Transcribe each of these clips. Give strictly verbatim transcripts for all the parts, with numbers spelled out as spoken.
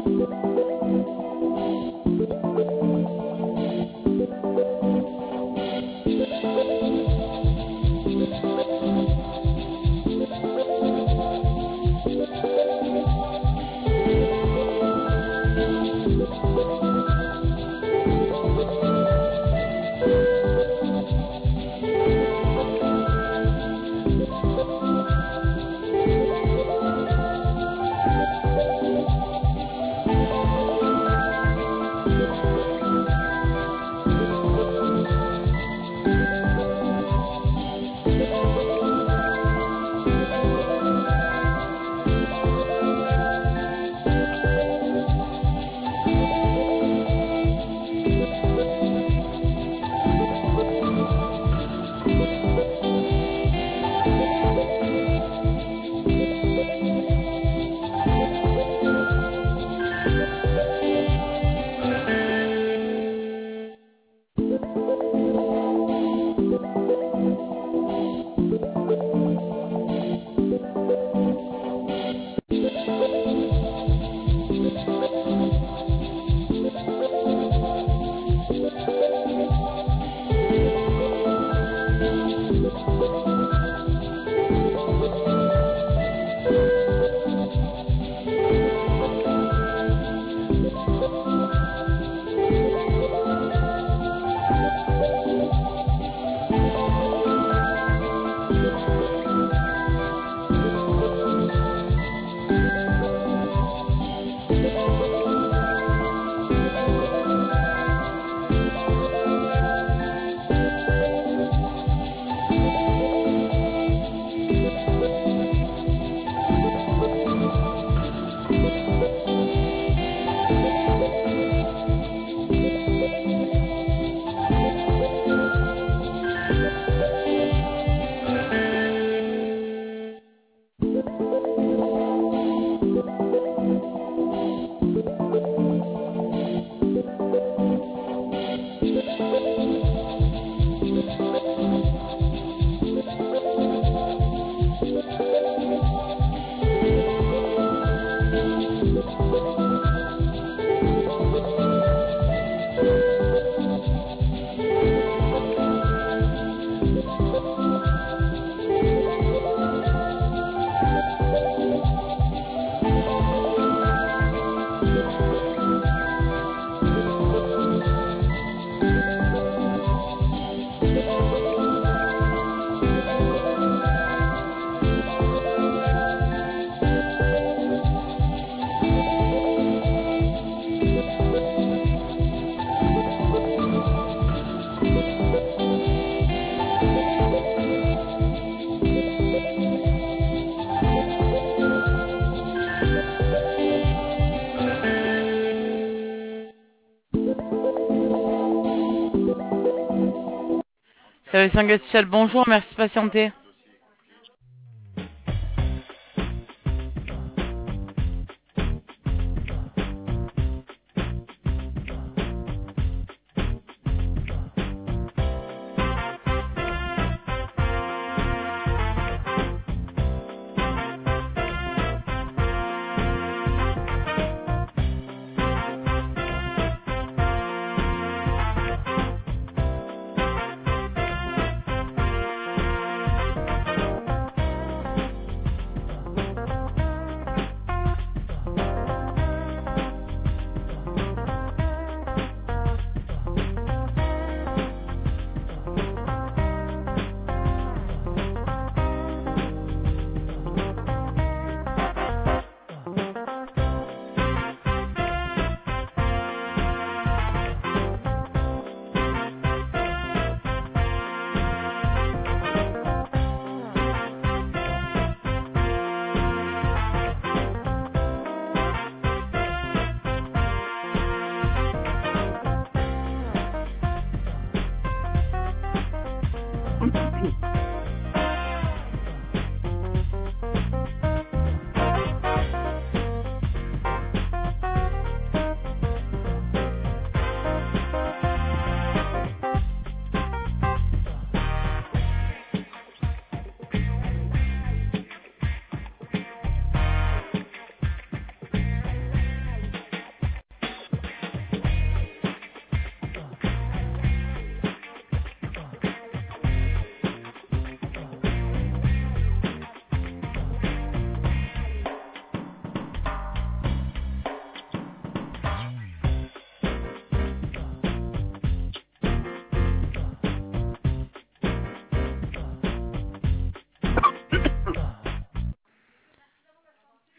Service Anglais Social, bonjour, merci de patienter.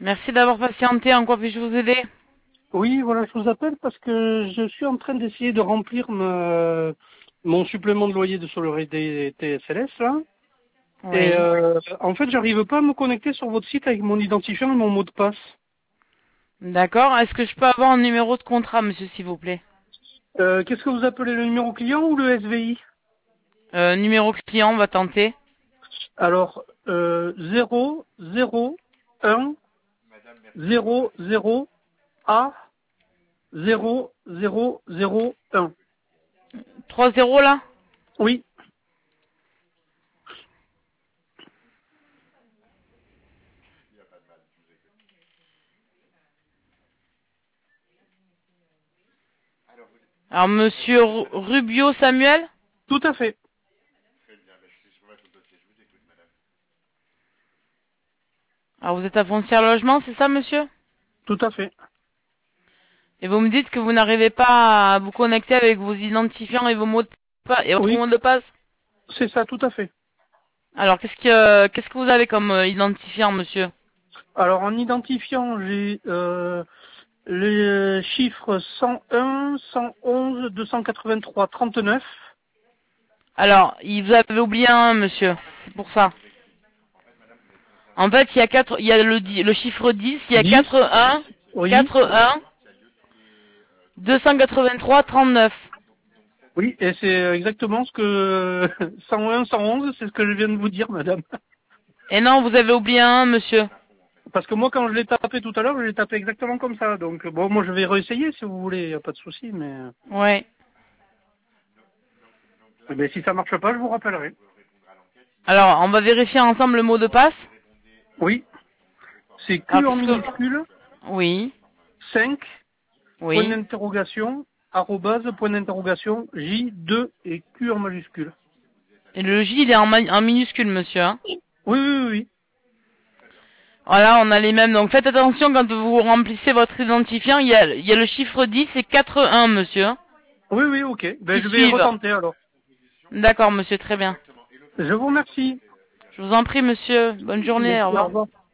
Merci d'avoir patienté. En quoi puis-je vous aider? Oui, voilà, je vous appelle parce que je suis en train d'essayer de remplir ma- mon supplément de loyer de sur le des T S L S là. Et Oui. euh, en fait, j'arrive pas à me connecter sur votre site avec mon identifiant et mon mot de passe. D'accord. Est-ce que je peux avoir un numéro de contrat, monsieur, s'il vous plaît? Euh, Qu'est-ce que vous appelez le numéro client ou le S V I? euh, Numéro client, on va tenter. Alors, euh, zéro zéro un zéro zéro A zéro zéro zéro un. trois zéro là? Oui, Alors, monsieur Ru- Rubio Samuel? tout à fait, Alors, vous êtes à Foncière Logement, c'est ça, monsieur? tout à fait. Et vous me dites que vous n'arrivez pas à vous connecter avec vos identifiants et vos mots de passe et votre Oui, mot de passe? c'est ça, tout à fait. Alors, qu'est-ce que qu'est-ce que vous avez comme euh, identifiant, monsieur? Alors en identifiant, j'ai euh, les chiffres cent un, cent onze, deux cent quatre-vingt-trois, trente-neuf. Alors, il vous avez oublié un, monsieur. C'est pour ça. En fait, il y a quatre, il y a le, di- le chiffre dix, il y a dix, quatre un, oui, quatre un, deux cent quatre-vingt-trois, trente-neuf. oui, et c'est exactement ce que cent un, cent onze, c'est ce que je viens de vous dire, madame. Et non, vous avez oublié un, monsieur. Parce que moi, quand je l'ai tapé tout à l'heure, je l'ai tapé exactement comme ça. Donc bon, moi je vais réessayer si vous voulez, y a pas de souci, mais Ouais. eh ben, si ça marche pas, je vous rappellerai. Alors, on va vérifier ensemble le mot de passe. Oui, c'est Alors, Q en qu'est-ce que... minuscule, Oui. cinq, point Oui. d'interrogation, arrobase, point d'interrogation, J deux et Q en majuscule. Et le J, il est en, ma- en minuscule, monsieur. Hein. Oui, oui, oui. Voilà, on a les mêmes. Donc, faites attention quand vous remplissez votre identifiant. Il y a, il y a le chiffre dix et quatre un, monsieur. Hein, Oui, oui, ok. Ben, qui je vais suivent. retenter alors. D'accord, monsieur, très bien. Je vous remercie. Je vous en prie, monsieur. Bonne journée, au Merci, au revoir. revoir.